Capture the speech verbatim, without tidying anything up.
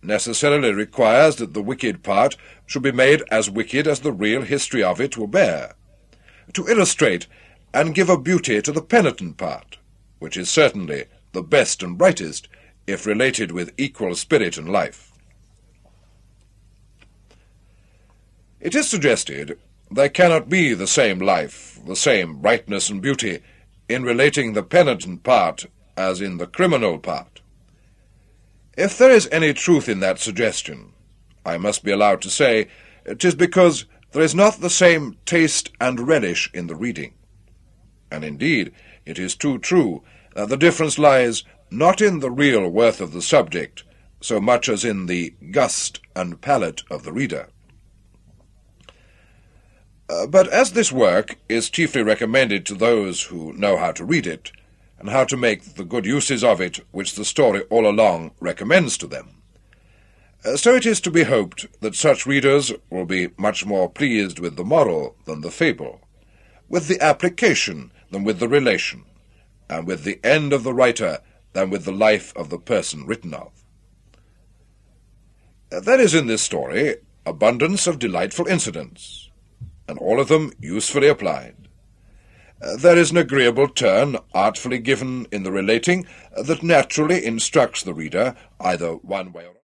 necessarily requires that the wicked part should be made as wicked as the real history of it will bear, to illustrate and give a beauty to the penitent part, which is certainly the best and brightest, if related with equal spirit and life. It is suggested there cannot be the same life, the same brightness and beauty, in relating the penitent part as in the criminal part. If there is any truth in that suggestion, I must be allowed to say, 'tis because there is not the same taste and relish in the reading. And indeed, it is too true that the difference lies not in the real worth of the subject, so much as in the gust and palate of the reader. Uh, but as this work is chiefly recommended to those who know how to read it, and how to make the good uses of it which the story all along recommends to them, uh, so it is to be hoped that such readers will be much more pleased with the moral than the fable, with the application than with the relation, and with the end of the writer than with the life of the person written of. Uh, there is in this story abundance of delightful incidents, and all of them usefully applied. Uh, there is an agreeable turn artfully given in the relating uh, that naturally instructs the reader either one way or